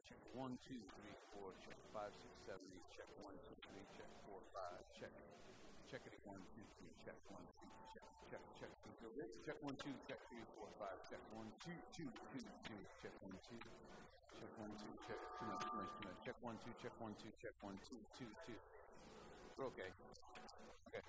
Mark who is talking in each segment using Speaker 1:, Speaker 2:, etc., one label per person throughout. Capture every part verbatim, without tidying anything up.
Speaker 1: check one, two, three, four, check five, six, seven, eight, check one, two, three, check four, five, check. Check it at one, two, three, check one, two, check, check, check. Check one, two, check three, four, five, check one, two, two, two, two, check one, two, check one, two, check too much, too much, too much. Check one, two, check one, two, check one, two, two, two. We're okay. Okay.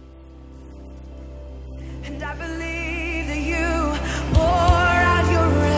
Speaker 2: And I believe that you pour out your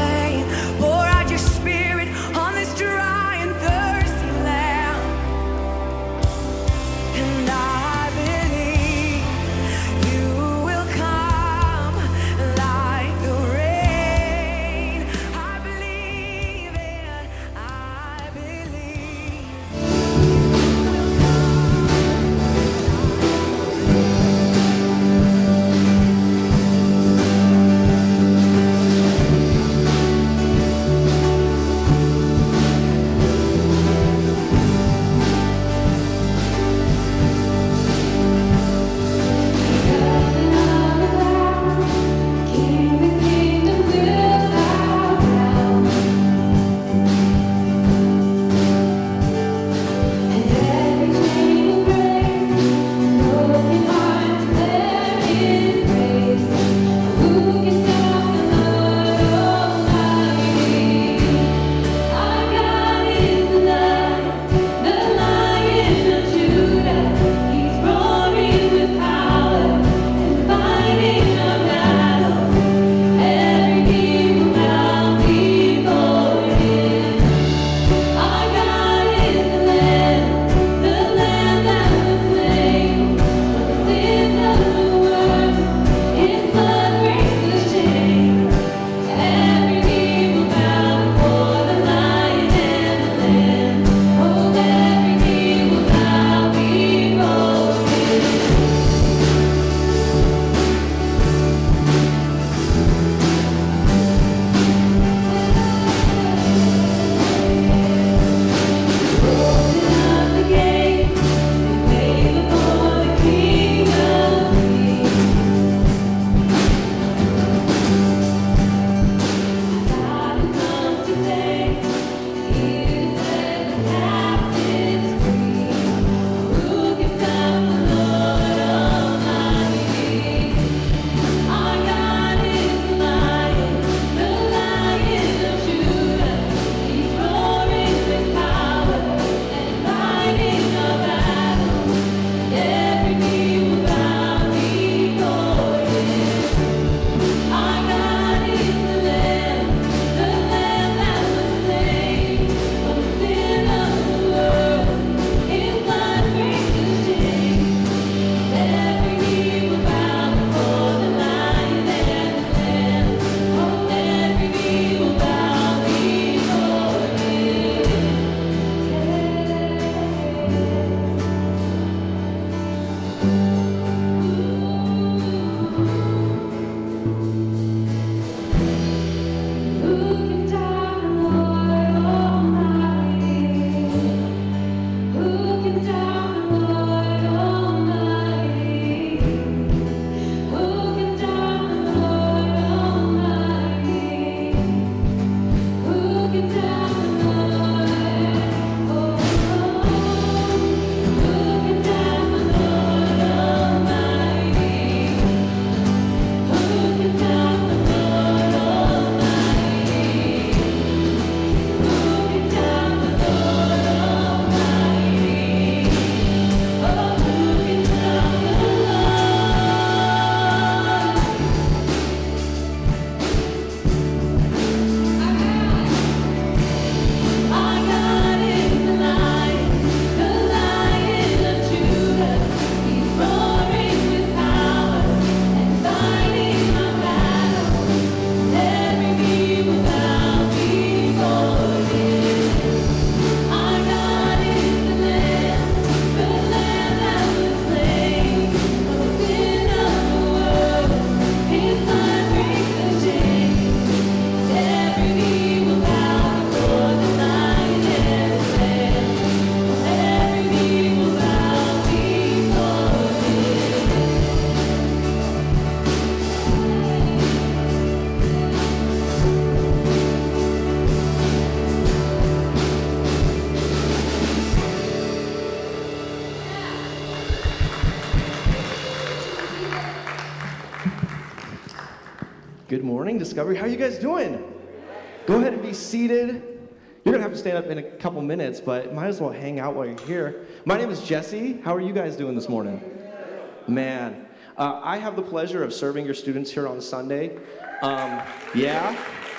Speaker 2: Good morning, Discovery. How are you guys doing? Go ahead and be seated. You're going to have to stand up in a couple minutes, but might as well hang out while you're here. My name is Jesse. How are you guys doing this morning? Man, uh, I have the pleasure of serving your students here on Sunday. Um, yeah.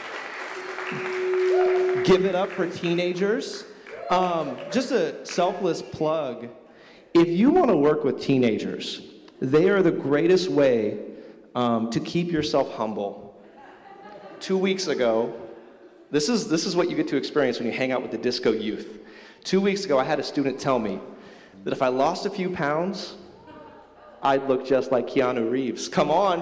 Speaker 2: Give it up for teenagers. Um, just a selfless plug. If you want to work with teenagers, they are the greatest way um, to keep yourself humble. Two weeks ago, this is, this is what you get to experience when you hang out with the disco youth. Two weeks ago, I had a student tell me that if I lost a few pounds, I'd look just like Keanu Reeves. Come on.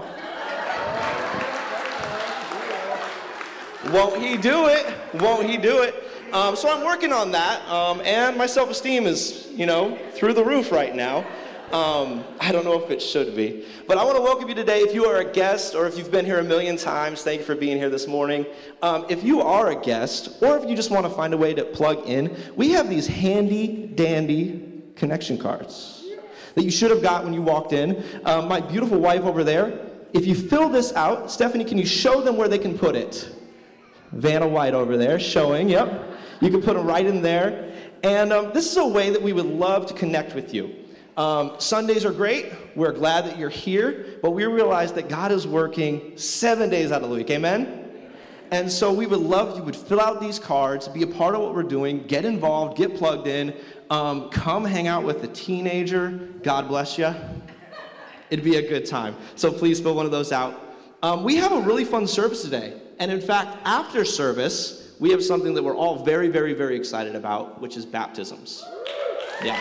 Speaker 2: Won't he do it? Won't he do it? Um, so I'm working on that, um, and my self-esteem is, you know, through the roof right now. Um, I don't know if it should be. But I want to welcome you today. If you are a guest or if you've been here a million times, thank you for being here this morning. Um, if you are a guest or if you just want to find a way to plug in, we have these handy-dandy connection cards that you should have got when you walked in. Um, my beautiful wife over there, if you fill this out, Stephanie, can you show them where they can put it? Vanna White over there showing, yep. You can put them right in there. And um, this is a way that we would love to connect with you. Um, Sundays are great. We're glad that you're here, but we realize that God is working seven days out of the week. Amen? And so we would love you would fill out these cards, be a part of what we're doing, get involved, get plugged in, um, come hang out with a teenager. God bless you. It'd be a good time. So please fill one of those out. Um, we have a really fun service today. And in fact, after service, we have something that we're all very, very, very excited about, which is baptisms. Yeah.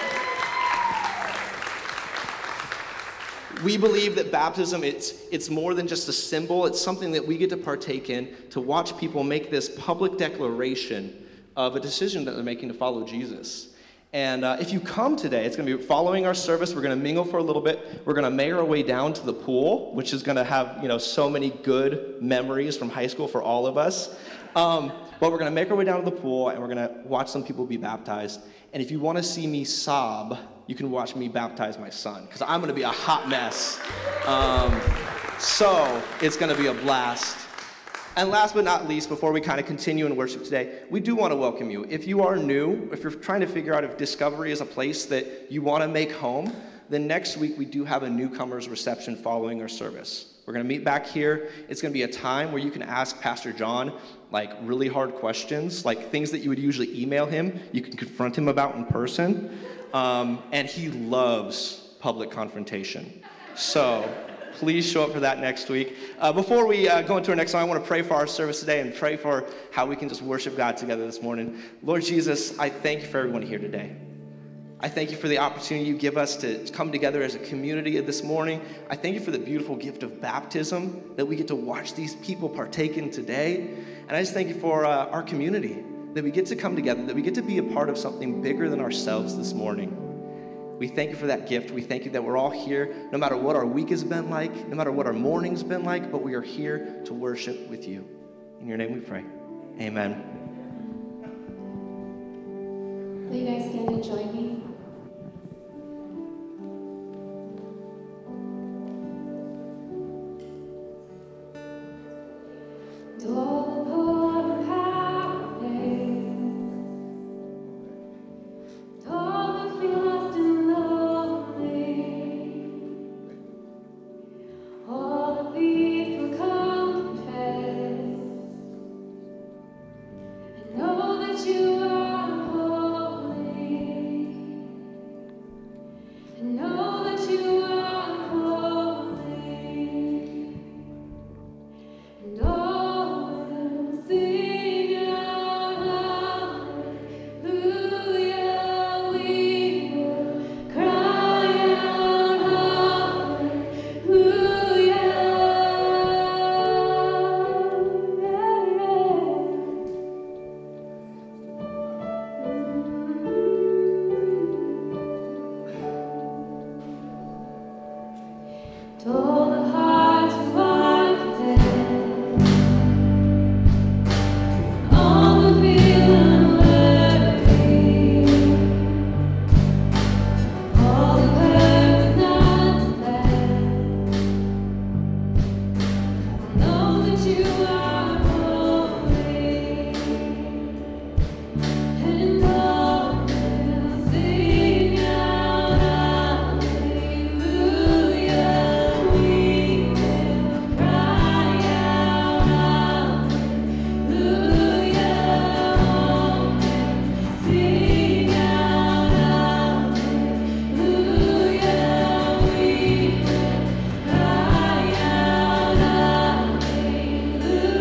Speaker 2: We believe that baptism, it's, it's more than just a symbol. It's something that we get to partake in, to watch people make this public declaration of a decision that they're making to follow Jesus. And uh, if you come today, it's going to be following our service. We're going to mingle for a little bit. We're going to make our way down to the pool, which is going to have, you know, so many good memories from high school for all of us. Um, but we're going to make our way down to the pool, and we're going to watch some people be baptized. And if you want to see me sob, you can watch me baptize my son, because I'm going to be a hot mess. Um, so it's going to be a blast. And last but not least, before we kind of continue in worship today, we do want to welcome you. If you are new, if you're trying to figure out if Discovery is a place that you want to make home, then next week we do have a newcomers reception following our service. We're going to meet back here. It's going to be a time where you can ask Pastor John like really hard questions, like things that you would usually email him. You can confront him about in person. Um, and he loves public confrontation. So please show up for that next week. Uh, before we uh, go into our next song, I want to pray for our service today and pray for how we can just worship God together this morning. Lord Jesus, I thank you for everyone here today. I thank you for the opportunity you give us to come together as a community this morning. I thank you for the beautiful gift of baptism that we get to watch these people partake in today. And I just thank you for uh, our community, that we get to come together, that we get to be a part of something bigger than ourselves this morning. We thank you for that gift. We thank you that we're all here, no matter what our week has been like, no matter what our morning's been like, but we are here to worship with you. In your name we pray. Amen.
Speaker 3: Will you guys stand and join me? To all the poor and powerless, to all that feel lost and lonely, all the thieves will come confess and know that you are holy. Hallelujah.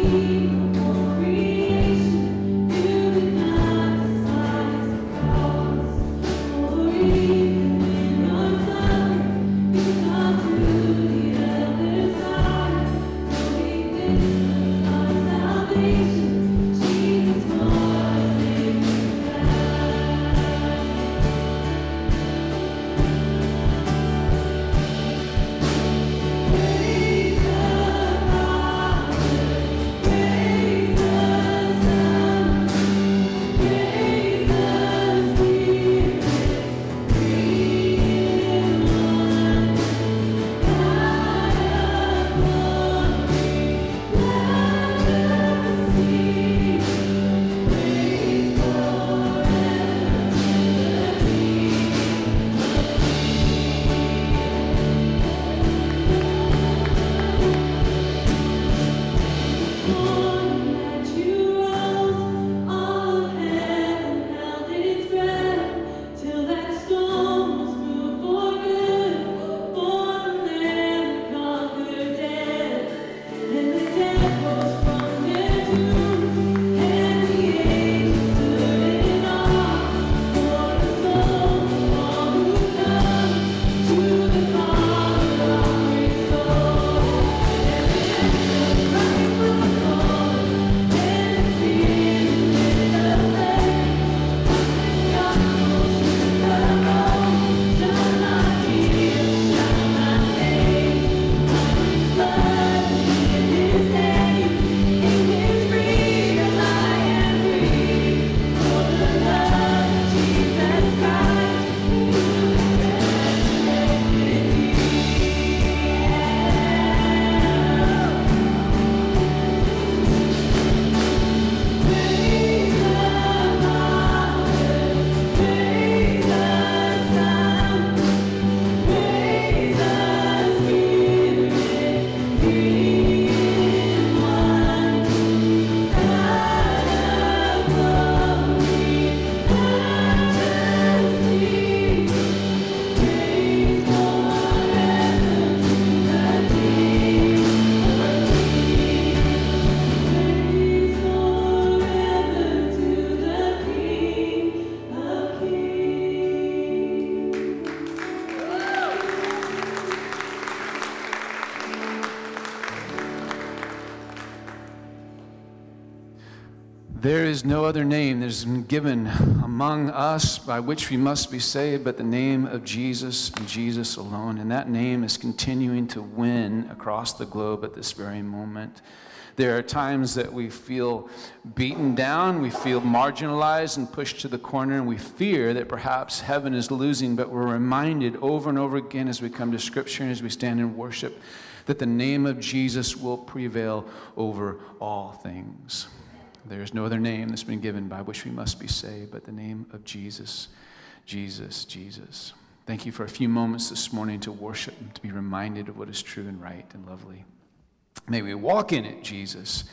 Speaker 4: There is no other name that has been given among us by which we must be saved but the name of Jesus and Jesus alone. And that name is continuing to win across the globe at this very moment. There are times that we feel beaten down, we feel marginalized and pushed to the corner, and we fear that perhaps heaven is losing, but we're reminded over and over again as we come to Scripture and as we stand in worship that the name of Jesus will prevail over all things. There is no other name that's been given by which we must be saved but the name of Jesus, Jesus, Jesus. Thank you for a few moments this morning to worship and to be reminded of what is true and right and lovely. May we walk in it, Jesus.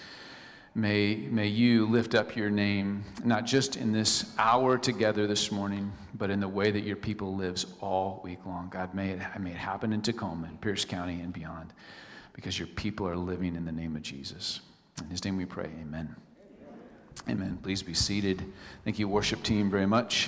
Speaker 4: May, may you lift up your name, not just in this hour together this morning, but in the way that your people lives all week long. God, may it, may it happen in Tacoma and Pierce County and beyond, because your people are living in the name of Jesus. In his name we pray, amen. Amen. Please be seated. Thank you, worship team, very much.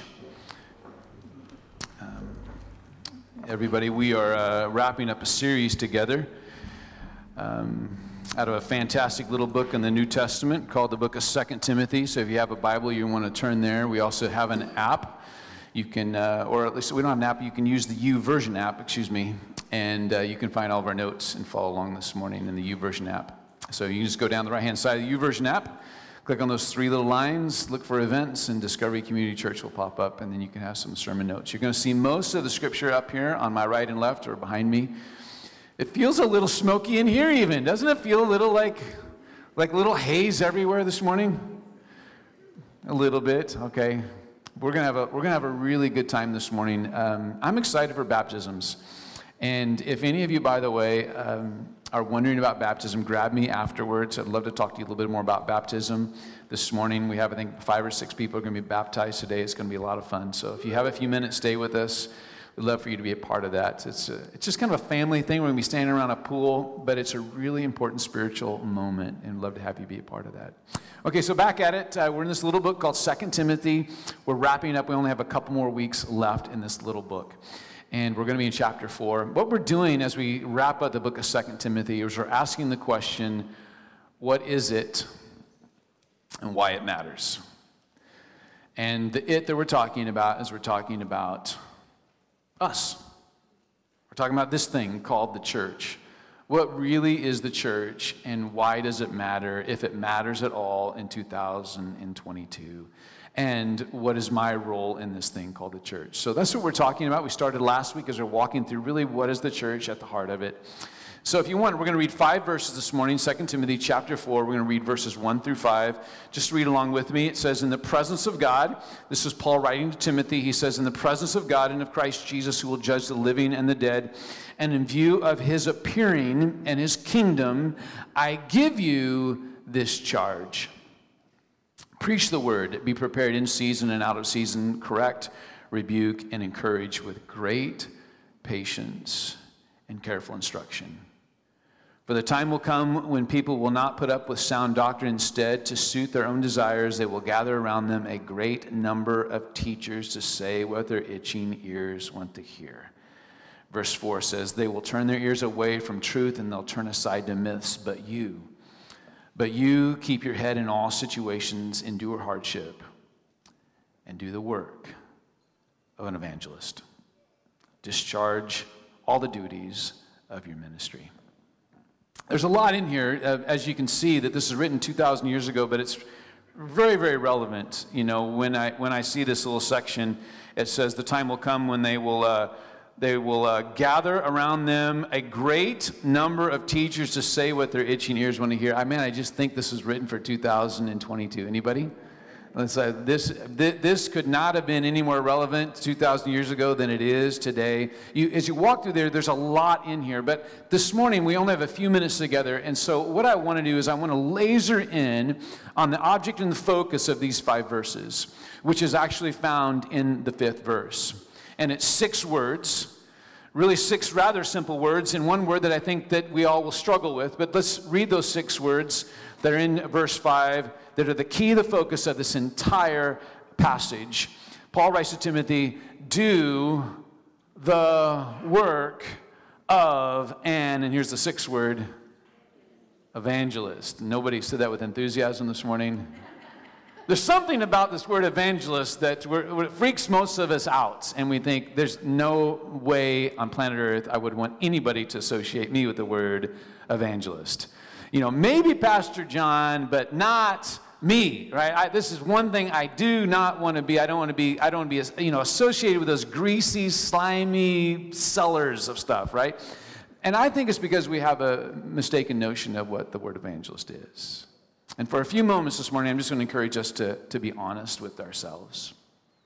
Speaker 4: Um, everybody, we are uh, wrapping up a series together um, out of a fantastic little book in the New Testament called the book of Second Timothy. So if you have a Bible, you want to turn there. We also have an app. You can, uh, or at least we don't have an app. You can use the YouVersion app, excuse me, and uh, you can find all of our notes and follow along this morning in the YouVersion app. So you can just go down the right-hand side of the YouVersion app. Click on those three little lines, look for events, and Discovery Community Church will pop up, and then you can have some sermon notes. You're going to see most of the scripture up here on my right and left or behind me. It feels a little smoky in here even. Doesn't it feel a little like, like a little haze everywhere this morning? A little bit, okay. We're going to have a, we're going to have a really good time this morning. Um, I'm excited for baptisms. And if any of you, by the way, um, are wondering about baptism, grab me afterwards. I'd love to talk to you a little bit more about baptism. This morning we have, I think, five or six people are going to be baptized today. It's going to be a lot of fun. So if you have a few minutes, stay with us. We'd love for you to be a part of that. It's, a, it's just kind of a family thing. We're going to be standing around a pool, but it's a really important spiritual moment, and we'd love to have you be a part of that. Okay, so back at it. Uh, we're in this little book called Second Timothy. We're wrapping up. We only have a couple more weeks left in this little book, and we're going to be in chapter four. What we're doing as we wrap up the book of Second Timothy is we're asking the question, what is it and why it matters? And the it that we're talking about is we're talking about us. We're talking about this thing called the church. What really is the church, and why does it matter, if it matters at all, in two thousand twenty-two? And what is my role in this thing called the church? So that's what we're talking about. We started last week as we're walking through really what is the church at the heart of it. So if you want, we're going to read five verses this morning, Second Timothy chapter four. We're going to read verses one through five. Just read along with me. It says, in the presence of God, this is Paul writing to Timothy. He says, in the presence of God and of Christ Jesus, who will judge the living and the dead, and in view of his appearing and his kingdom, I give you this charge. Preach the word, be prepared in season and out of season, correct, rebuke, and encourage with great patience and careful instruction. For the time will come when people will not put up with sound doctrine. Instead, to suit their own desires, they will gather around them a great number of teachers to say what their itching ears want to hear. Verse four says, they will turn their ears away from truth and they'll turn aside to myths. But you, but you keep your head in all situations, endure hardship, and do the work of an evangelist. Discharge all the duties of your ministry. There's a lot in here, uh, as you can see, that this is written two thousand years ago, but it's very, very relevant. You know, when I when I see this little section, it says the time will come when they will uh, they will uh, gather around them a great number of teachers to say what their itching ears want to hear. I mean, I just think this is written for two thousand twenty-two. Anybody? Let's say this this could not have been any more relevant two thousand years ago than it is today. You, as you walk through there, there's a lot in here. But this morning, we only have a few minutes together. And so what I want to do is I want to laser in on the object and the focus of these five verses, which is actually found in the fifth verse. And it's six words, really six rather simple words, and one word that I think that we all will struggle with. But let's read those six words that are in verse five, that are the key, the focus of this entire passage. Paul writes to Timothy, do the work of an, and here's the sixth word, evangelist. Nobody said that with enthusiasm this morning. There's something about this word evangelist that we're, it freaks most of us out, and we think there's no way on planet Earth I would want anybody to associate me with the word evangelist. You know, maybe Pastor John, but not me, right? I, this is one thing I do not want to be. I don't want to be, I don't want to be, you know, associated with those greasy, slimy sellers of stuff, right? And I think it's because we have a mistaken notion of what the word evangelist is. And for a few moments this morning, I'm just going to encourage us to, to be honest with ourselves.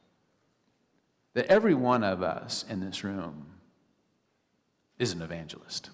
Speaker 4: That every one of us in this room is an evangelist.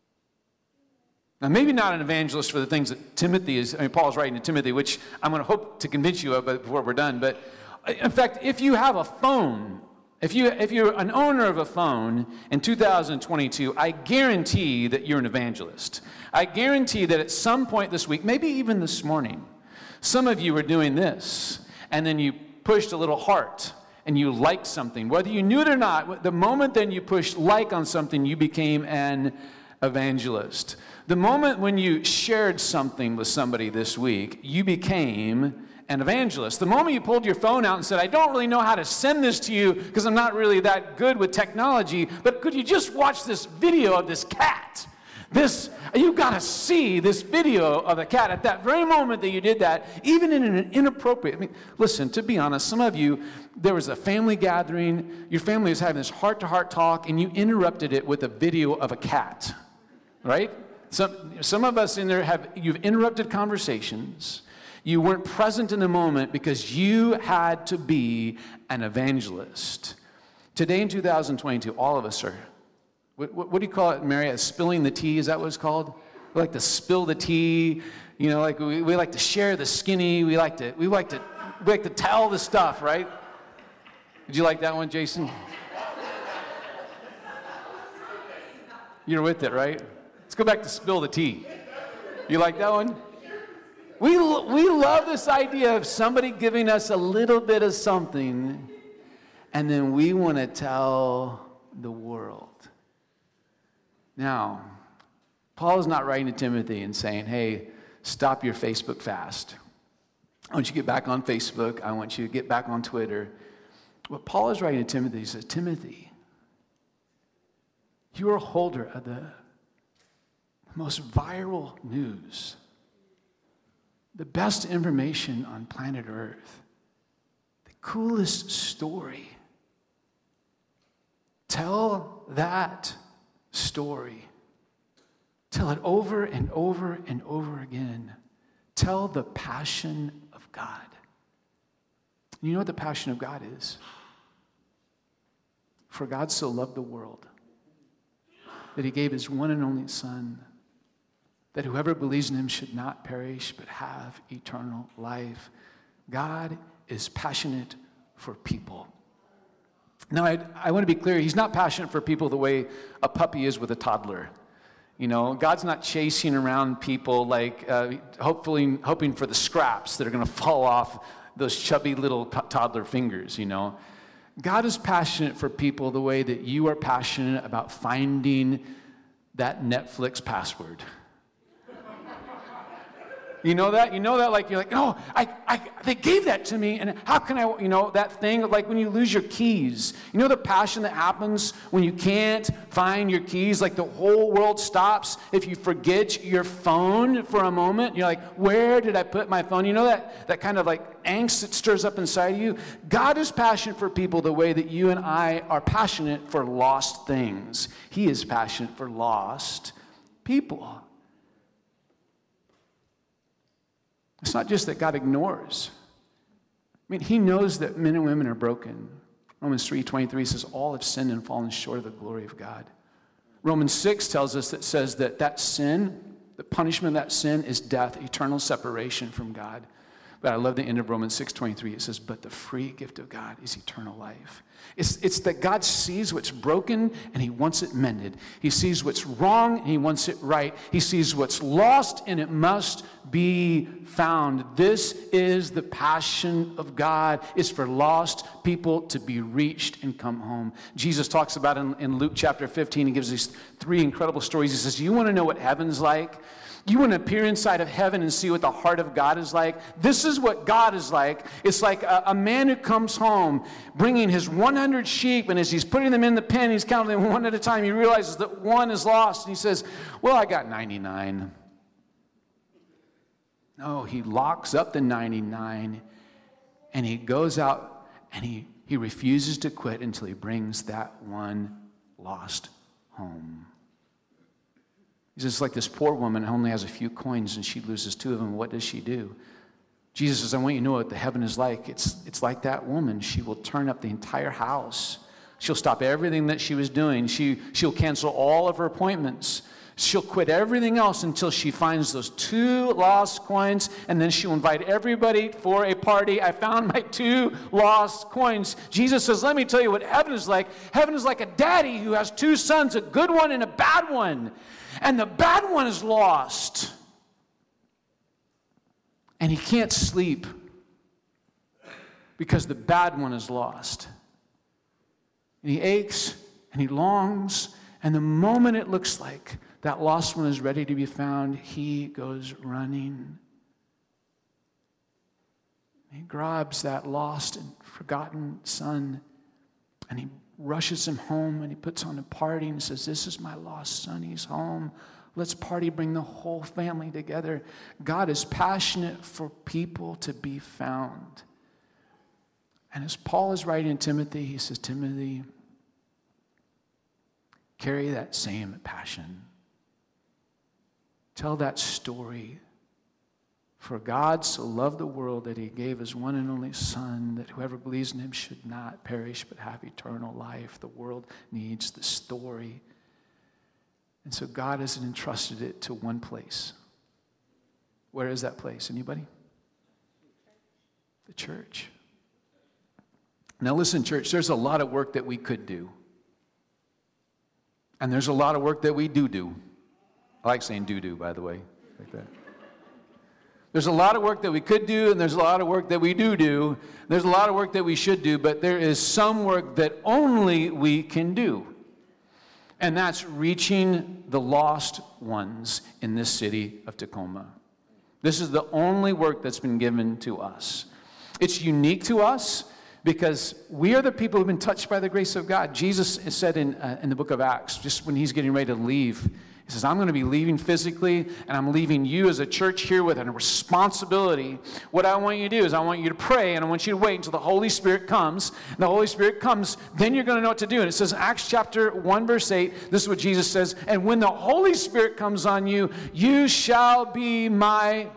Speaker 4: Now, maybe not an evangelist for the things that Timothy is, I mean, Paul's writing to Timothy, which I'm going to hope to convince you of before we're done. But in fact, if you have a phone, if, you, if you're an owner of a phone in two thousand twenty-two, I guarantee that you're an evangelist. I guarantee that at some point this week, maybe even this morning, some of you were doing this, and then you pushed a little heart, and you liked something. Whether you knew it or not, the moment then you pushed like on something, you became an evangelist. The moment when you shared something with somebody this week, you became an evangelist. The moment you pulled your phone out and said, I don't really know how to send this to you because I'm not really that good with technology, but could you just watch this video of this cat? This, you got to see this video of a cat. At that very moment that you did that, even in an inappropriate, I mean, listen, to be honest, some of you, there was a family gathering, your family was having this heart-to-heart talk, and you interrupted it with a video of a cat, right? Some, some of us in there have, you've interrupted conversations. You weren't present in the moment because you had to be an evangelist. Today in two thousand twenty-two, all of us are, what, what, what do you call it, Mary? Spilling the tea, is that what it's called? We like to spill the tea, you know, like we, we like to share the skinny, we like to, we like to, we like to tell the stuff, right? Did you like that one, Jason? You're with it, right? Let's go back to spill the tea. You like that one? We, we love this idea of somebody giving us a little bit of something, and then we want to tell the world. Now, Paul is not writing to Timothy and saying, hey, stop your Facebook fast. I want you to get back on Facebook. I want you to get back on Twitter. What Paul is writing to Timothy, he says, Timothy, you are a holder of the most viral news, the best information on planet Earth, the coolest story. Tell that story. Tell it over and over and over again. Tell the passion of God. You know what the passion of God is? For God so loved the world that he gave his one and only Son, that whoever believes in him should not perish but have eternal life. God is passionate for people. Now, I, I want to be clear, he's not passionate for people the way a puppy is with a toddler. You know, God's not chasing around people like uh, hopefully hoping for the scraps that are going to fall off those chubby little t- toddler fingers, you know. God is passionate for people the way that you are passionate about finding that Netflix password. You know that? You know that? Like, you're like, oh, I, I, they gave that to me, and how can I, you know, that thing, like when you lose your keys. You know the passion that happens when you can't find your keys? Like the whole world stops if you forget your phone for a moment. You're like, where did I put my phone? You know that, that kind of like angst that stirs up inside of you? God is passionate for people the way that you and I are passionate for lost things. He is passionate for lost people. It's not just that God ignores. I mean, he knows that men and women are broken. Romans three twenty-three says, all have sinned and fallen short of the glory of God. Romans six tells us that says that that sin, the punishment of that sin is death, eternal separation from God. But I love the end of Romans six twenty-three. It says, but the free gift of God is eternal life. It's, it's that God sees what's broken and he wants it mended. He sees what's wrong and he wants it right. He sees what's lost and it must be found. This is the passion of God, is for lost people to be reached and come home. Jesus talks about in, in Luke chapter fifteen, he gives these three incredible stories. He says, you want to know what heaven's like? You want to peer inside of heaven and see what the heart of God is like? This is what God is like. It's like a, a man who comes home bringing his one hundred sheep, and as he's putting them in the pen, he's counting them one at a time. He realizes that one is lost, and he says, well, I got ninety-nine. No, he locks up the ninety-nine, and he goes out, and he, he refuses to quit until he brings that one lost home. He says, it's like this poor woman who only has a few coins and she loses two of them. What does she do? Jesus says, I want you to know what the heaven is like. It's, it's like that woman. She will turn up the entire house. She'll stop everything that she was doing. She, she'll cancel all of her appointments. She'll quit everything else until she finds those two lost coins, and then she'll invite everybody for a party. I found my two lost coins. Jesus says, let me tell you what heaven is like. Heaven is like a daddy who has two sons, a good one and a bad one. And the bad one is lost. And he can't sleep because the bad one is lost. And he aches and he longs, and the moment it looks like that lost one is ready to be found, he goes running. He grabs that lost and forgotten son, and he rushes him home, and he puts on a party and says, this is my lost son, he's home. Let's party, bring the whole family together. God is passionate for people to be found. And as Paul is writing to Timothy, he says, Timothy, carry that same passion. Tell that story. For God so loved the world that he gave his one and only Son, that whoever believes in him should not perish but have eternal life. The world needs the story. And so God has entrusted it to one place. Where is that place? Anybody? The church. Now listen, church, there's a lot of work that we could do. And there's a lot of work that we do do. I like saying do do, by the way, like that. There's a lot of work that we could do, and there's a lot of work that we do do. There's a lot of work that we should do, but there is some work that only we can do. And that's reaching the lost ones in this city of Tacoma. This is the only work that's been given to us. It's unique to us because we are the people who've been touched by the grace of God. Jesus said in, uh, in the book of Acts, just when he's getting ready to leave, he says, I'm going to be leaving physically, and I'm leaving you as a church here with a responsibility. What I want you to do is I want you to pray, and I want you to wait until the Holy Spirit comes. And the Holy Spirit comes, then you're going to know what to do. And it says in Acts chapter one, verse eight, this is what Jesus says, and when the Holy Spirit comes on you, you shall be my,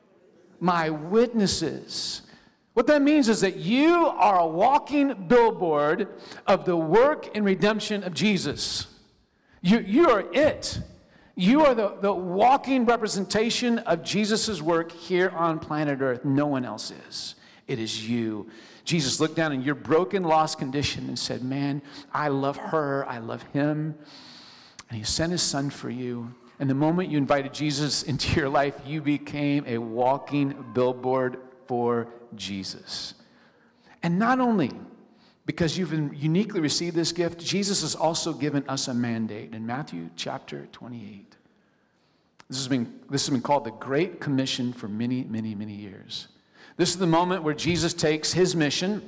Speaker 4: my witnesses. What that means is that you are a walking billboard of the work and redemption of Jesus. You, you are it. You are the, the walking representation of Jesus' work here on planet Earth. No one else is. It is you. Jesus looked down in your broken, lost condition and said, man, I love her. I love him. And he sent his son for you. And the moment you invited Jesus into your life, you became a walking billboard for Jesus. And not only because you've uniquely received this gift, Jesus has also given us a mandate in Matthew chapter twenty-eight. This has been, this has been called the Great Commission for many, many, many years. This is the moment where Jesus takes his mission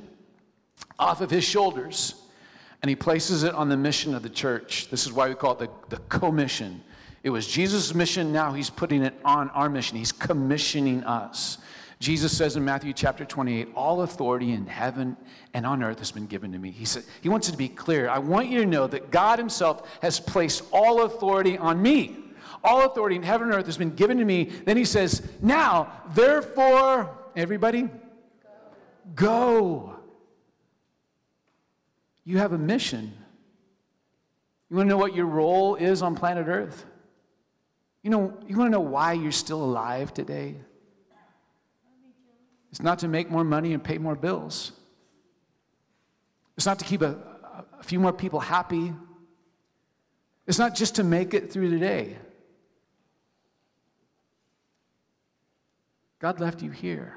Speaker 4: off of his shoulders and he places it on the mission of the church. This is why we call it the, the commission. It was Jesus' mission, now he's putting it on our mission. He's commissioning us. Jesus says in Matthew chapter twenty-eight, all authority in heaven and on earth has been given to me. He said, he wants it to be clear. I want you to know that God himself has placed all authority on me. All authority in heaven and earth has been given to me. Then he says, now, therefore, everybody, go. You have a mission. You want to know what your role is on planet Earth? You know, you want to know why you're still alive today? It's not to make more money and pay more bills. It's not to keep a, a few more people happy. It's not just to make it through the day. God left you here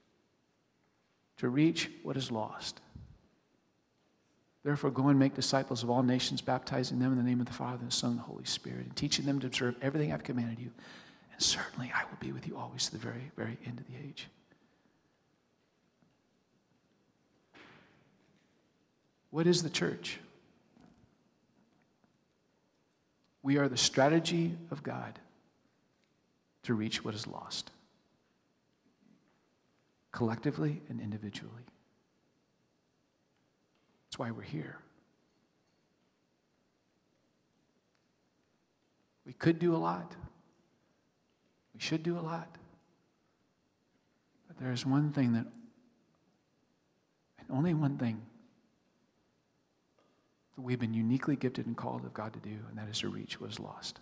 Speaker 4: to reach what is lost. Therefore, go and make disciples of all nations, baptizing them in the name of the Father, and the Son, and the Holy Spirit, and teaching them to observe everything I've commanded you. And certainly I will be with you always to the very, very end of the age. What is the church? We are the strategy of God to reach what is lost, collectively and individually. That's why we're here. We could do a lot. We should do a lot. But there is one thing that, and only one thing, that we've been uniquely gifted and called of God to do, and that is to reach what is lost.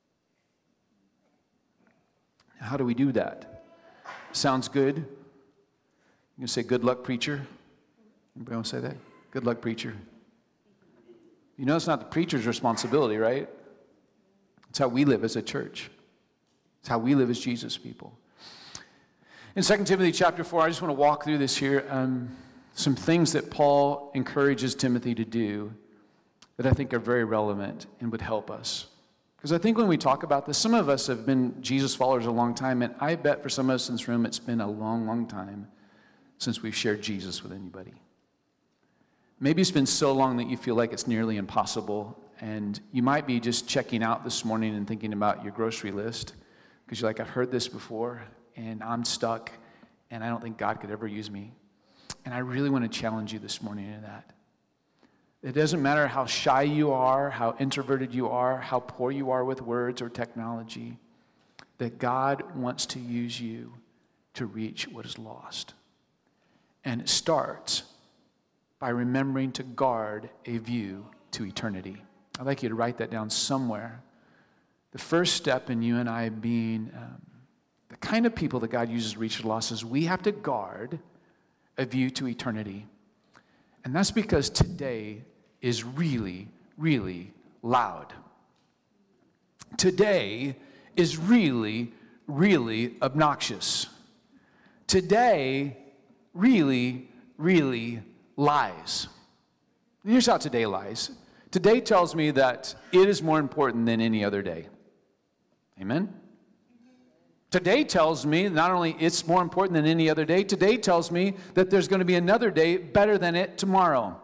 Speaker 4: Now, how do we do that? Sounds good? You can say, good luck, preacher. Anybody want to say that? Good luck, preacher. You know it's not the preacher's responsibility, right? It's how we live as a church. It's how we live as Jesus people. In Second Timothy chapter four, I just want to walk through this here. Um, some things that Paul encourages Timothy to do that I think are very relevant and would help us. Because I think when we talk about this, some of us have been Jesus followers a long time, and I bet for some of us in this room, it's been a long, long time since we've shared Jesus with anybody. Maybe it's been so long that you feel like it's nearly impossible, and you might be just checking out this morning and thinking about your grocery list, because you're like, I've heard this before, and I'm stuck, and I don't think God could ever use me. And I really want to challenge you this morning in that. It doesn't matter how shy you are, how introverted you are, how poor you are with words or technology, that God wants to use you to reach what is lost. And it starts by remembering to guard a view to eternity. I'd like you to write that down somewhere. The first step in you and I being um, the kind of people that God uses to reach the lost is we have to guard a view to eternity. And that's because today is really, really loud. Today is really, really obnoxious. Today really, really lies. And here's how today lies. Today tells me that it is more important than any other day. Amen? Today tells me not only it's more important than any other day, today tells me that there's going to be another day better than it tomorrow.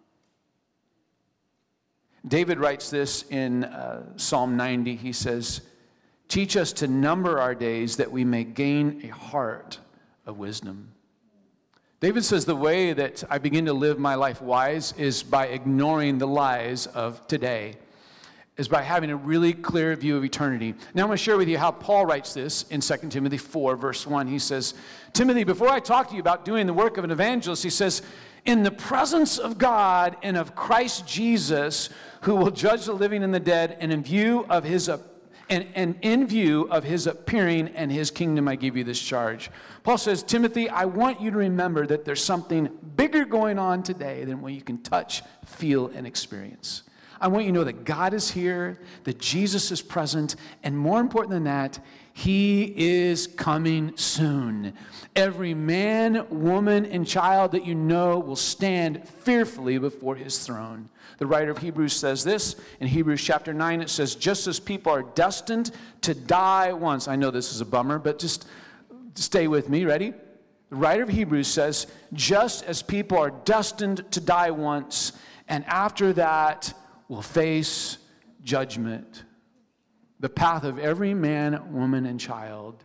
Speaker 4: David writes this in uh, Psalm ninety. He says, "Teach us to number our days that we may gain a heart of wisdom." David says the way that I begin to live my life wise is by ignoring the lies of today, is by having a really clear view of eternity. Now I'm going to share with you how Paul writes this in Second Timothy four, verse one. He says, "Timothy, before I talk to you about doing the work of an evangelist," he says, "in the presence of God and of Christ Jesus, who will judge the living and the dead, and in view of his and, and in view of his appearing and his kingdom, I give you this charge." Paul says, Timothy, I want you to remember that there's something bigger going on today than what you can touch, feel, and experience. I want you to know that God is here, that Jesus is present, and more important than that, he is coming soon. Every man, woman, and child that you know will stand fearfully before his throne. The writer of Hebrews says this, in Hebrews chapter nine, it says, just as people are destined to die once. I know this is a bummer, but just stay with me, ready? The writer of Hebrews says, just as people are destined to die once, and after that will face judgment. The path of every man, woman, and child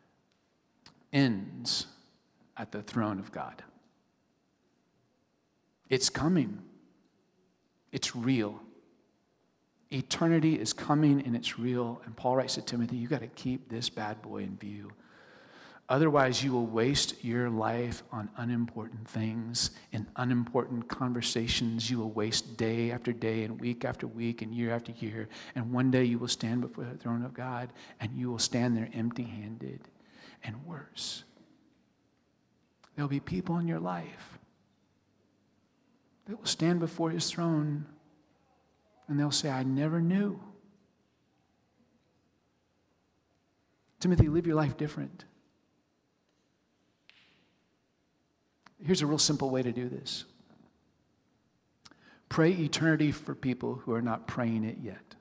Speaker 4: ends at the throne of God. It's coming. It's real. Eternity is coming and it's real. And Paul writes to Timothy, you got to keep this bad boy in view. Otherwise, you will waste your life on unimportant things and unimportant conversations. You will waste day after day and week after week and year after year. And one day you will stand before the throne of God and you will stand there empty-handed. And worse, there will be people in your life that will stand before his throne and they'll say, I never knew. Timothy, live your life different. Here's a real simple way to do this. Pray eternity for people who are not praying it yet.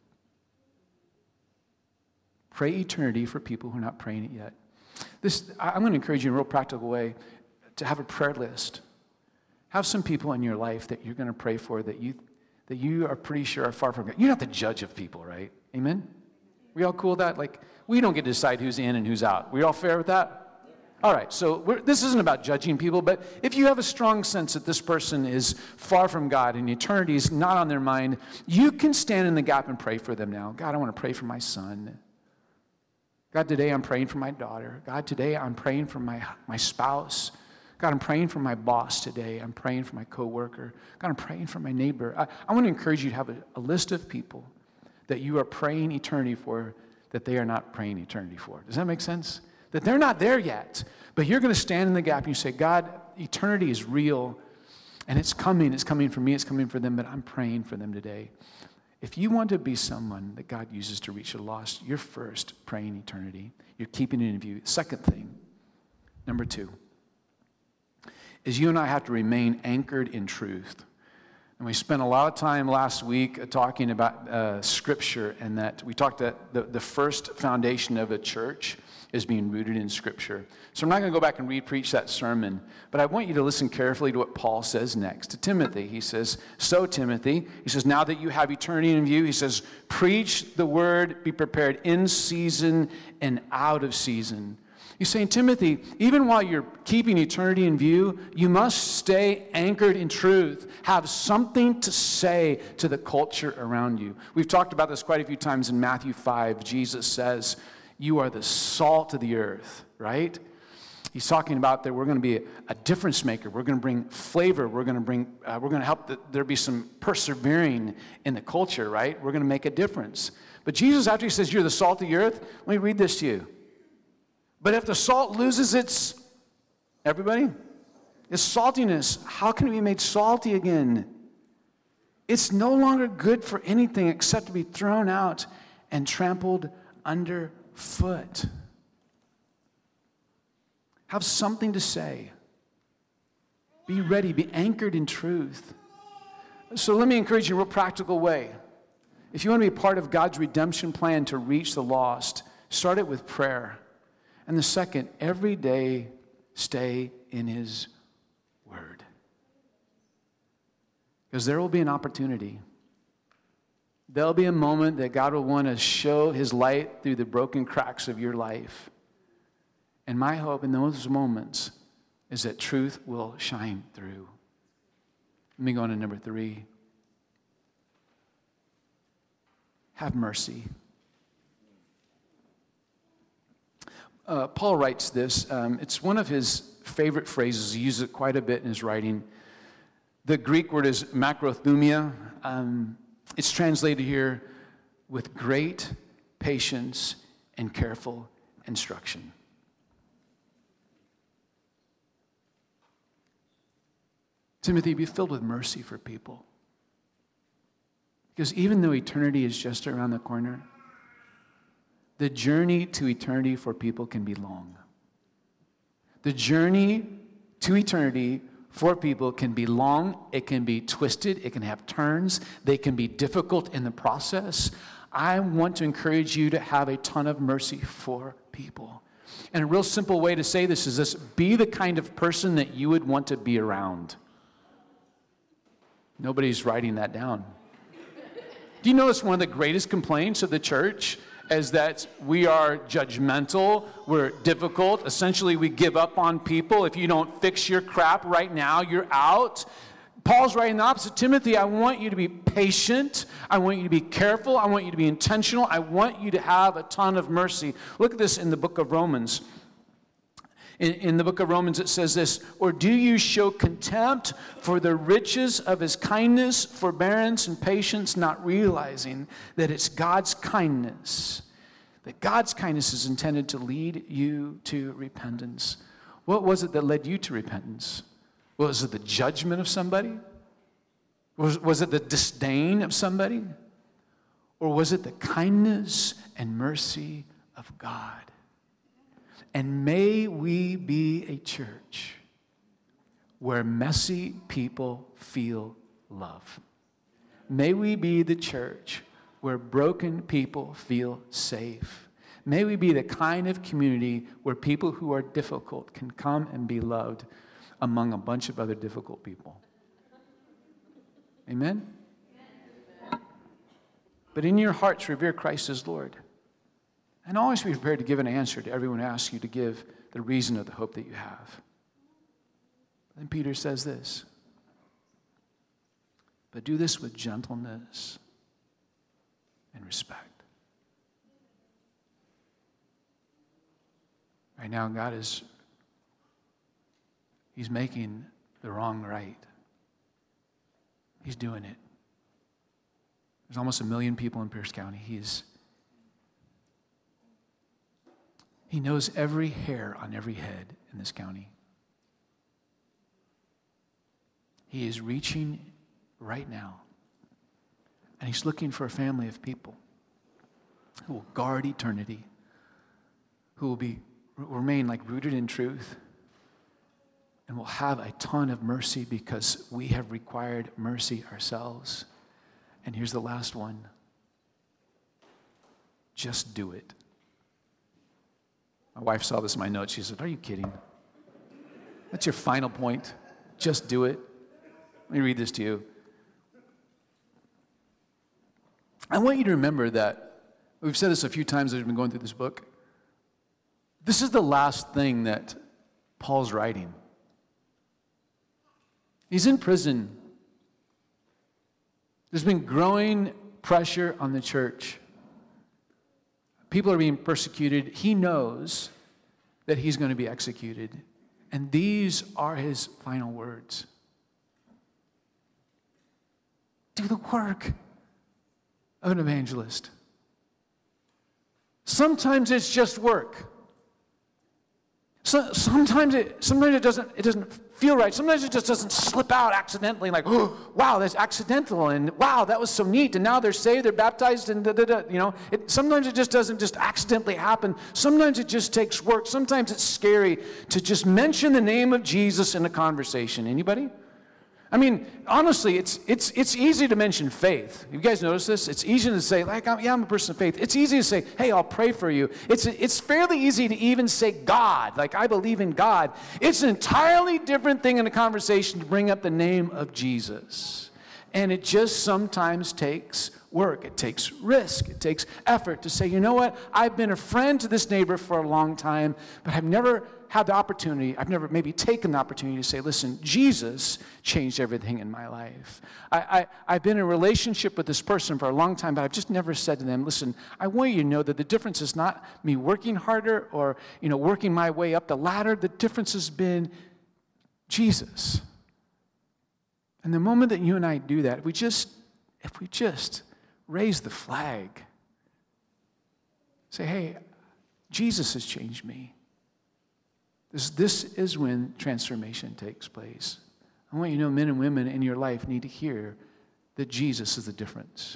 Speaker 4: Pray eternity for people who are not praying it yet. This, I'm going to encourage you in a real practical way to have a prayer list. Have some people in your life that you're going to pray for that you, that you are pretty sure are far from God. You're not the judge of people, right? Amen? We all cool with that? Like, we don't get to decide who's in and who's out. We all fair with that? All right, so we're, this isn't about judging people, but if you have a strong sense that this person is far from God and eternity is not on their mind, you can stand in the gap and pray for them now. God, I want to pray for my son. God, today I'm praying for my daughter. God, today I'm praying for my, my spouse. God, I'm praying for my boss today. I'm praying for my coworker. God, I'm praying for my neighbor. I, I want to encourage you to have a, a list of people that you are praying eternity for that they are not praying eternity for. Does that make sense? That they're not there yet, but you're going to stand in the gap and you say, God, eternity is real, and it's coming. It's coming for me. It's coming for them, but I'm praying for them today. If you want to be someone that God uses to reach the lost, you're first praying eternity. You're keeping it in view. Second thing, number two, is you and I have to remain anchored in truth. And we spent a lot of time last week talking about uh, Scripture, and that we talked that the, the first foundation of a church is being rooted in Scripture. So I'm not going to go back and re-preach that sermon, but I want you to listen carefully to what Paul says next to Timothy. He says, so Timothy, he says, now that you have eternity in view, he says, preach the word, be prepared in season and out of season. He's saying, Timothy, even while you're keeping eternity in view, you must stay anchored in truth. Have something to say to the culture around you. We've talked about this quite a few times in Matthew five. Jesus says, you are the salt of the earth, right? He's talking about that we're going to be a, a difference maker. We're going to bring flavor. We're going to bring. Uh, we're going to help that there be some persevering in the culture, right? We're going to make a difference. But Jesus, after he says you're the salt of the earth, let me read this to you. But if the salt loses its, everybody, its saltiness, how can it be made salty again? It's no longer good for anything except to be thrown out and trampled underfoot. Have something to say. Be ready. Be anchored in truth. So let me encourage you in a real practical way. If you want to be part of God's redemption plan to reach the lost, start it with prayer. And the second, every day stay in His Word. Because there will be an opportunity. There'll be a moment that God will want to show His light through the broken cracks of your life. And my hope in those moments is that truth will shine through. Let me go on to number three. Have mercy. Uh, Paul writes this. Um, it's one of his favorite phrases. He uses it quite a bit in his writing. The Greek word is makrothumia. Um, it's translated here with great patience and careful instruction. Timothy, be filled with mercy for people. Because even though eternity is just around the corner, the journey to eternity for people can be long. The journey to eternity for people can be long, it can be twisted, it can have turns, they can be difficult in the process. I want to encourage you to have a ton of mercy for people. And a real simple way to say this is this: be the kind of person that you would want to be around. Nobody's writing that down. Do you notice one of the greatest complaints of the church is that we are judgmental, we're difficult, essentially we give up on people. If you don't fix your crap right now, you're out. Paul's writing the opposite. Timothy, I want you to be patient. I want you to be careful. I want you to be intentional. I want you to have a ton of mercy. Look at this in the book of Romans. In, in the book of Romans, it says this: or do you show contempt for the riches of His kindness, forbearance, and patience, not realizing that it's God's kindness, that God's kindness is intended to lead you to repentance? What was it that led you to repentance? Was it the judgment of somebody? Was, was it the disdain of somebody? Or was it the kindness and mercy of God? And may we be a church where messy people feel love. May we be the church where broken people feel safe. May we be the kind of community where people who are difficult can come and be loved among a bunch of other difficult people. Amen? But in your hearts, revere Christ as Lord. And always be prepared to give an answer to everyone who asks you to give the reason of the hope that you have. Then Peter says this: but do this with gentleness and respect. Right now, God is, He's making the wrong right. He's doing it. There's almost a million people in Pierce County. He's He knows every hair on every head in this county. He is reaching right now. And He's looking for a family of people who will guard eternity, who will be remain like rooted in truth, and will have a ton of mercy because we have required mercy ourselves. And here's the last one: just do it. My wife saw this in my notes. She said, "Are you kidding? That's your final point. Just do it." Let me read this to you. I want you to remember that we've said this a few times as we've been going through this book. This is the last thing that Paul's writing. He's in prison. There's been growing pressure on the church. People are being persecuted. He knows that he's going to be executed. And these are his final words: do the work of an evangelist. Sometimes it's just work. So, sometimes it sometimes it doesn't it doesn't feel right. Sometimes it just doesn't slip out accidentally, like, oh, wow, that's accidental, and wow, that was so neat, and now they're saved, they're baptized, and da, da, da, you know. It, sometimes it just doesn't just accidentally happen. Sometimes it just takes work. Sometimes it's scary to just mention the name of Jesus in a conversation. Anybody? I mean, honestly, it's it's it's easy to mention faith. You guys notice this? It's easy to say, like, I'm, yeah, I'm a person of faith. It's easy to say, hey, I'll pray for you. It's it's fairly easy to even say God, like, I believe in God. It's an entirely different thing in a conversation to bring up the name of Jesus. And it just sometimes takes work. It takes risk. It takes effort to say, you know what? I've been a friend to this neighbor for a long time, but I've never had the opportunity, I've never maybe taken the opportunity to say, listen, Jesus changed everything in my life. I, I, I've been in a relationship with this person for a long time, but I've just never said to them, listen, I want you to know that the difference is not me working harder or, you know, working my way up the ladder. The difference has been Jesus. And the moment that you and I do that, if we just, if we just raise the flag, say, hey, Jesus has changed me. This, this is when transformation takes place. I want you to know men and women in your life need to hear that Jesus is the difference.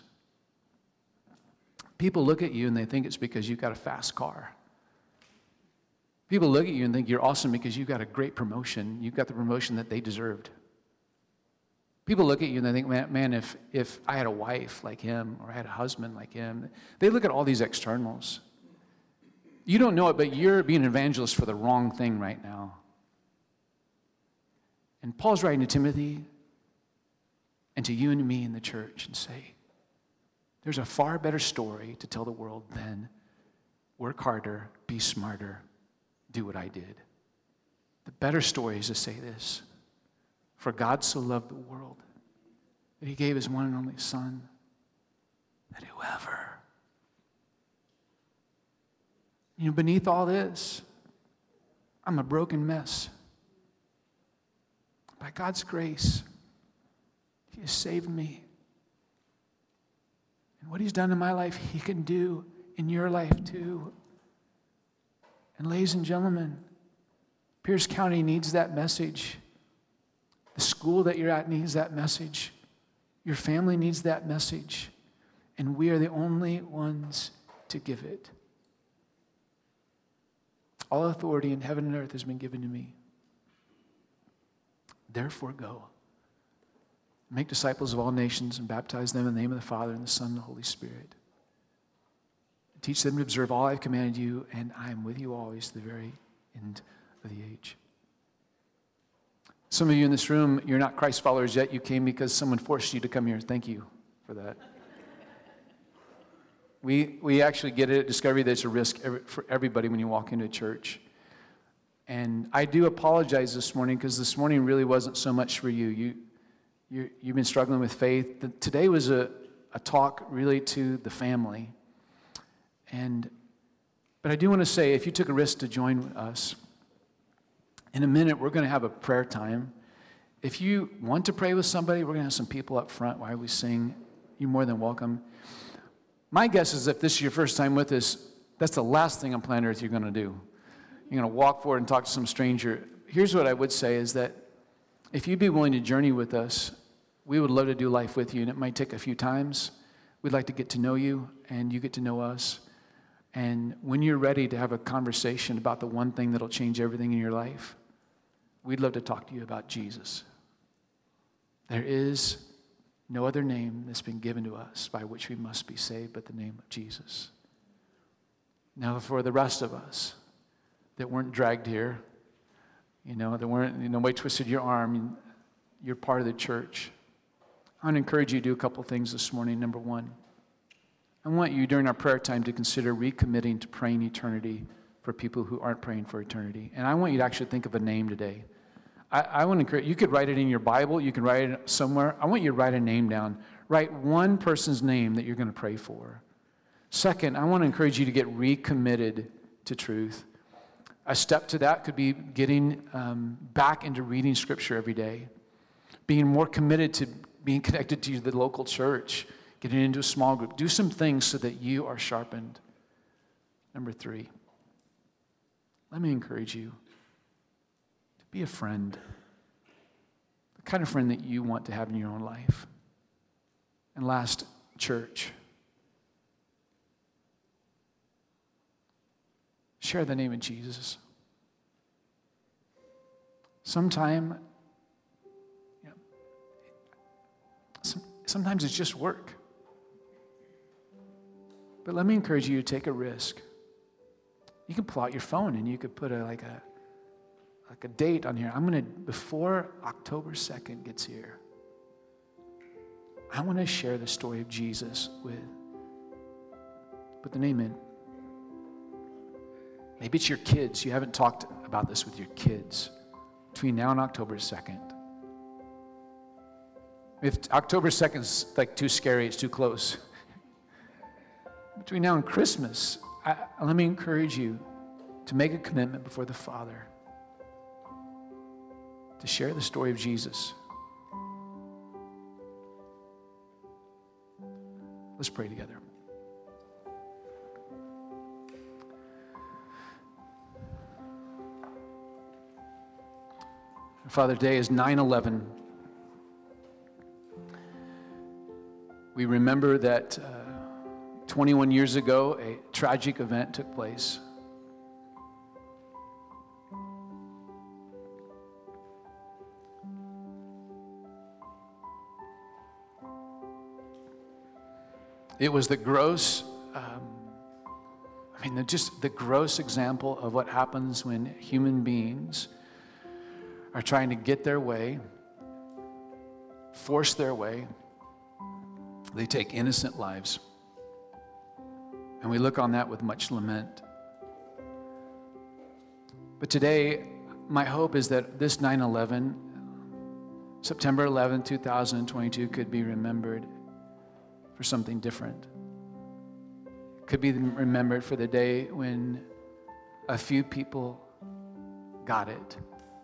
Speaker 4: People look at you and they think it's because you've got a fast car. People look at you and think you're awesome because you've got a great promotion. You've got the promotion that they deserved. People look at you and they think, man, man if, if I had a wife like him or I had a husband like him, they look at all these externals. You don't know it, but you're being an evangelist for the wrong thing right now. And Paul's writing to Timothy and to you and to me in the church and say, there's a far better story to tell the world than work harder, be smarter, do what I did. The better story is to say this: for God so loved the world that he gave his one and only Son, that whoever, you know, beneath all this, I'm a broken mess. By God's grace, he has saved me. And what he's done in my life, he can do in your life too. And ladies and gentlemen, Pierce County needs that message. The school that you're at needs that message. Your family needs that message. And we are the only ones to give it. All authority in heaven and earth has been given to me. Therefore go. Make disciples of all nations and baptize them in the name of the Father and the Son and the Holy Spirit. Teach them to observe all I've commanded you, and I am with you always to the very end of the age. Some of you in this room, you're not Christ followers yet. You came because someone forced you to come here. Thank you for that. We we actually get it at Discovery that it's a risk every, for everybody when you walk into a church. And I do apologize this morning because this morning really wasn't so much for you. You, you you've been struggling with faith. The, today was a, a talk really to the family. And but I do want to say, if you took a risk to join us, in a minute we're going to have a prayer time. If you want to pray with somebody, we're going to have some people up front while we sing. You're more than welcome. My guess is if this is your first time with us, that's the last thing on planet Earth you're going to do. You're going to walk forward and talk to some stranger. Here's what I would say is that if you'd be willing to journey with us, we would love to do life with you, and it might take a few times. We'd like to get to know you, and you get to know us. And when you're ready to have a conversation about the one thing that'll change everything in your life, we'd love to talk to you about Jesus. There is no other name that's been given to us by which we must be saved but the name of Jesus. Now, for the rest of us that weren't dragged here, you know, that weren't, you know, nobody twisted your arm, you're part of the church. I want to encourage you to do a couple things this morning. Number one, I want you during our prayer time to consider recommitting to praying eternity for people who aren't praying for eternity. And I want you to actually think of a name today. I, I want to encourage you. Could write it in your Bible. You can write it somewhere. I want you to write a name down. Write one person's name that you're going to pray for. Second, I want to encourage you to get recommitted to truth. A step to that could be getting um, back into reading Scripture every day, being more committed to being connected to the local church, getting into a small group. Do some things so that you are sharpened. Number three, let me encourage you. Be a friend, the kind of friend that you want to have in your own life. And last, church. Share the name of Jesus. Sometime, you know, some, sometimes it's just work. But let me encourage you to take a risk. You can pull out your phone and you could put a like a like a date on here. I'm gonna, before October second gets here, I want to share the story of Jesus with, put the name in. Maybe it's your kids. You haven't talked about this with your kids between now and October second. If October second is like too scary, it's too close. Between now and Christmas, I, let me encourage you to make a commitment before the Father to share the story of Jesus. Let's pray together. Father, today is nine eleven. We remember that uh, twenty-one years ago, a tragic event took place. It was the gross, um, I mean, the, just the gross example of what happens when human beings are trying to get their way, force their way. They take innocent lives. And we look on that with much lament. But today, my hope is that this nine eleven, September eleventh, two thousand twenty-two, could be remembered for something different. It could be remembered for the day when a few people got it.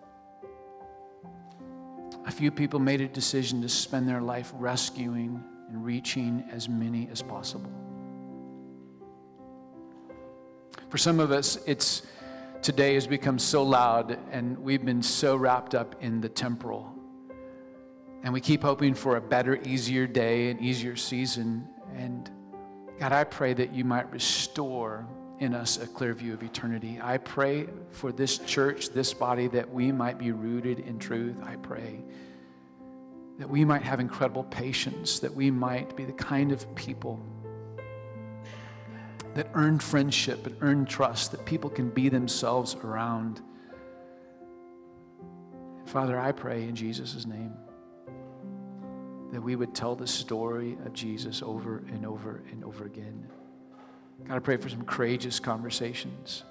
Speaker 4: A few people made a decision to spend their life rescuing and reaching as many as possible. For some of us, it's today has become so loud and we've been so wrapped up in the temporal. And we keep hoping for a better, easier day, an easier season. And God, I pray that you might restore in us a clear view of eternity. I pray for this church, this body, that we might be rooted in truth. I pray that we might have incredible patience, that we might be the kind of people that earn friendship and earn trust, that people can be themselves around. Father, I pray in Jesus' name that we would tell the story of Jesus over and over and over again. God, I pray for some courageous conversations.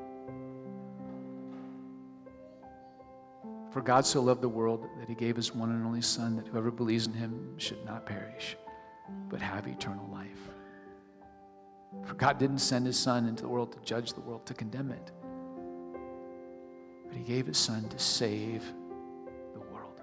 Speaker 4: For God so loved the world that he gave his one and only Son, that whoever believes in him should not perish, but have eternal life. For God didn't send his Son into the world to judge the world, to condemn it, but he gave his Son to save the world.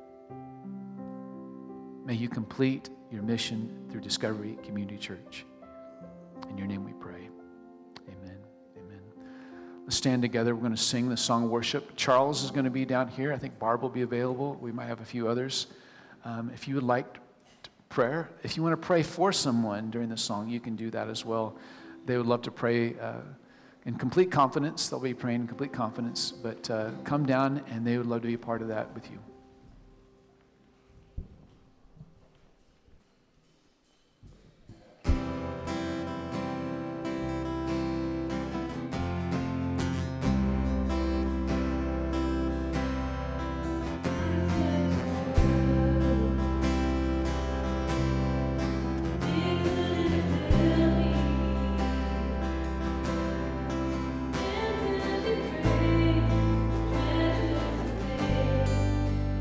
Speaker 4: May you complete your mission through Discovery Community Church. In your name we pray. Amen. Amen. Let's stand together. We're going to sing the song Worship. Charles is going to be down here. I think Barb will be available. We might have a few others. Um, if you would like prayer, if you want to pray for someone during the song, you can do that as well. They would love to pray uh, in complete confidence. They'll be praying in complete confidence. But uh, come down, and they would love to be a part of that with you.
Speaker 3: Thank you.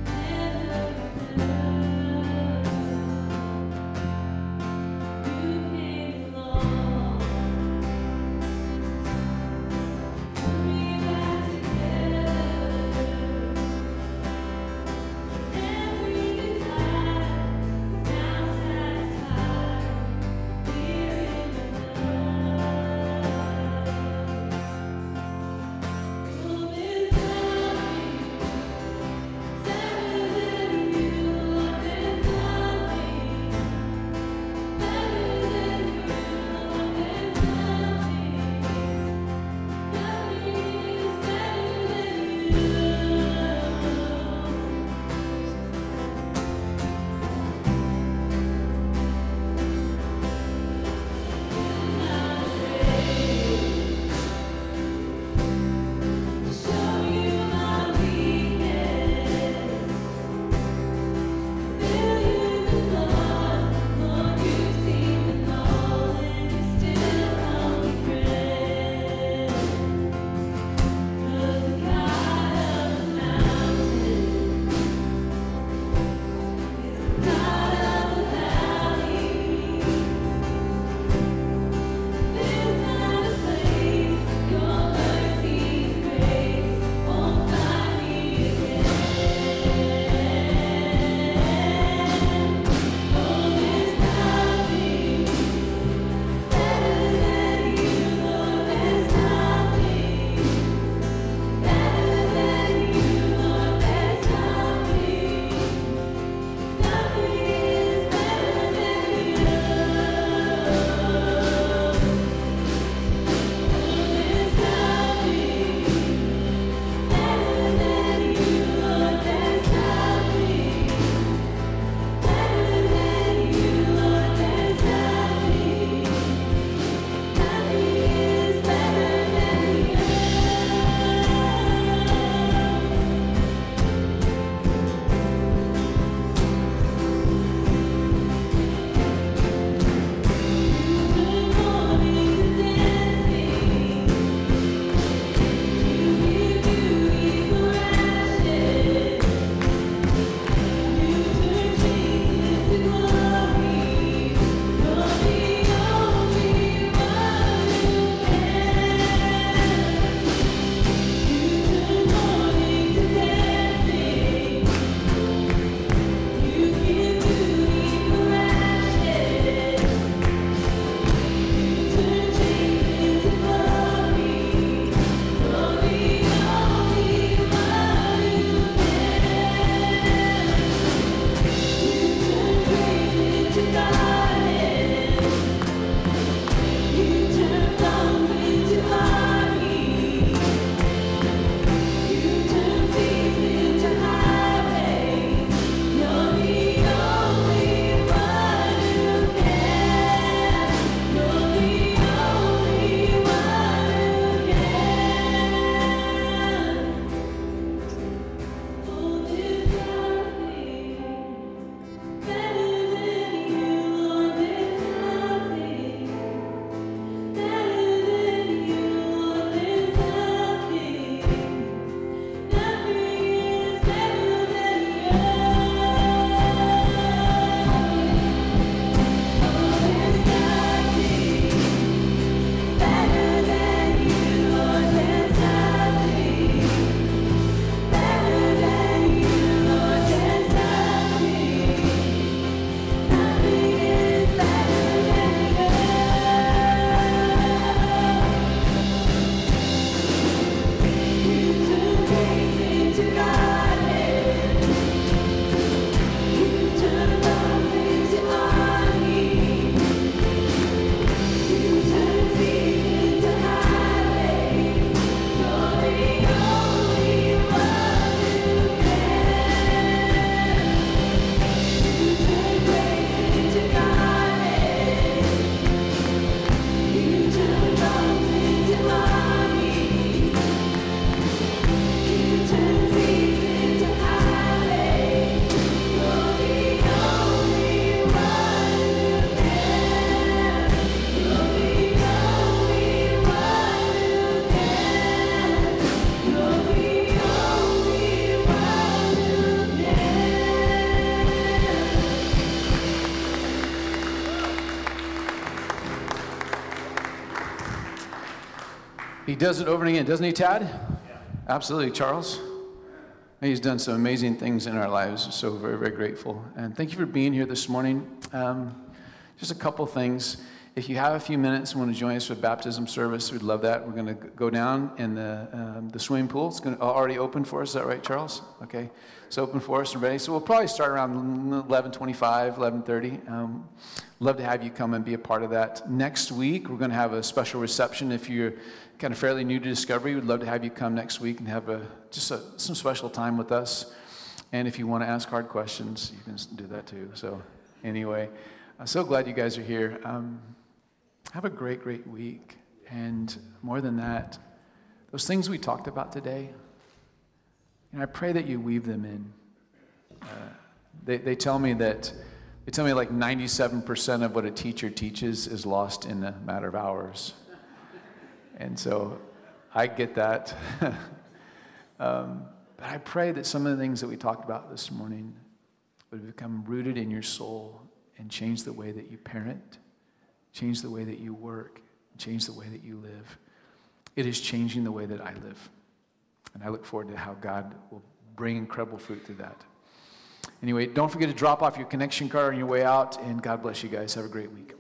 Speaker 4: does it over again, doesn't he, Tad? Yeah. Absolutely, Charles. He's done some amazing things in our lives. So very, very grateful. And thank you for being here this morning. Um, just a couple things. If you have a few minutes and want to join us for baptism service, we'd love that. We're going to go down in the um, the swimming pool. It's going to, already open for us. Is that right, Charles? Okay. It's open for us and ready. So we'll probably start around eleven twenty-five, eleven thirty. Um, love to have you come and be a part of that. Next week, we're going to have a special reception. If you're kind of fairly new to Discovery, we'd love to have you come next week and have a just a, some special time with us. And if you want to ask hard questions, you can do that too. So anyway, I'm so glad you guys are here. Um, Have a great, great week. And more than that, those things we talked about today, you know, I pray that you weave them in. Uh, they, they tell me that, they tell me like ninety-seven percent of what a teacher teaches is lost in a matter of hours. And so I get that. um, but I pray that some of the things that we talked about this morning would become rooted in your soul and change the way that you parent, change the way that you work, change the way that you live. It is changing the way that I live. And I look forward to how God will bring incredible fruit through that. Anyway, don't forget to drop off your connection card on your way out, and God bless you guys. Have a great week.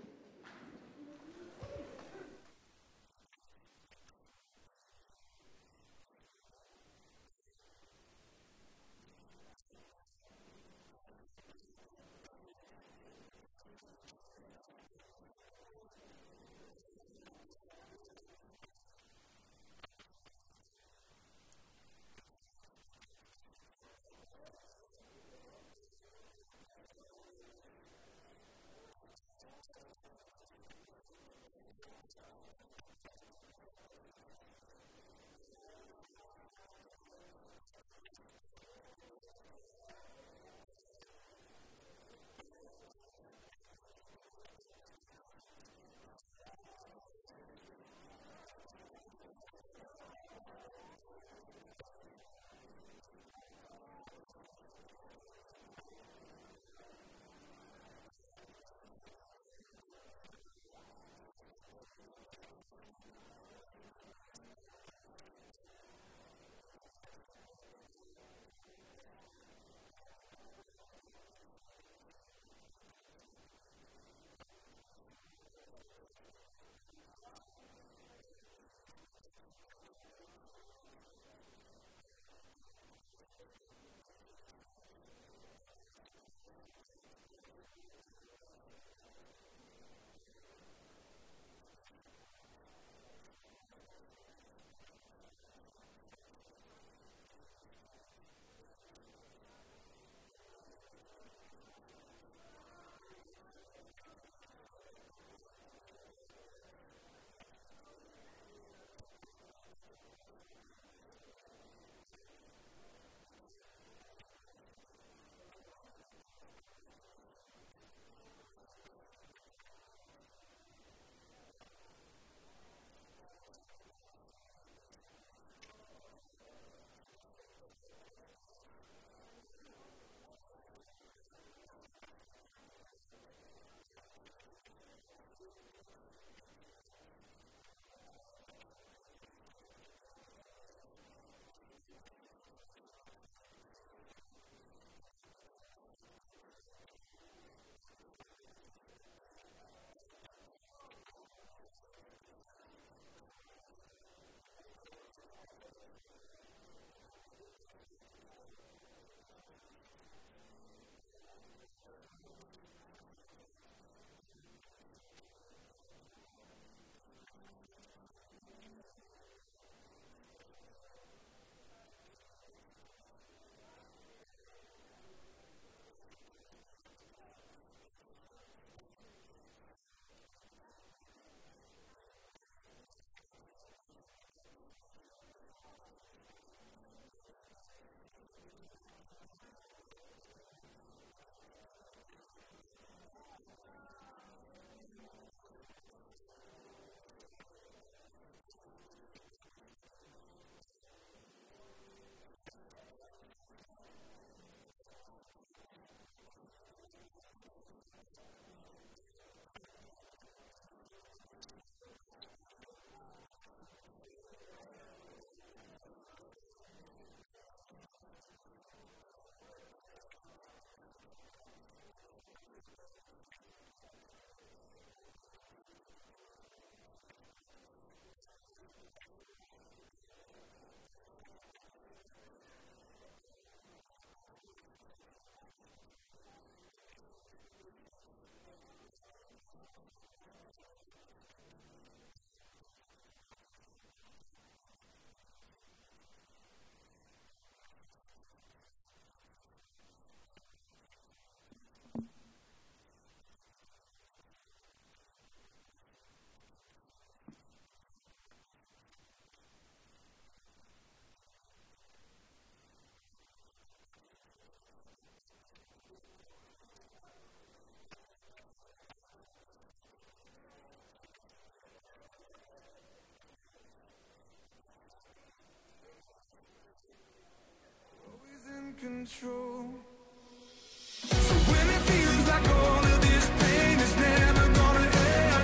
Speaker 5: Control. So when it feels like all of this pain is never gonna end,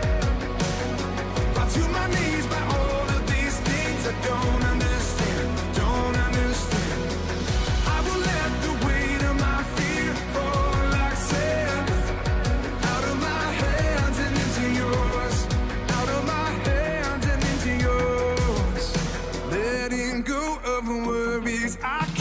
Speaker 5: fall to my knees by all of these things I don't understand, don't understand. I will let the weight of my fear fall like sand, out of my hands and into yours, out of my hands and into yours. Letting go of worries I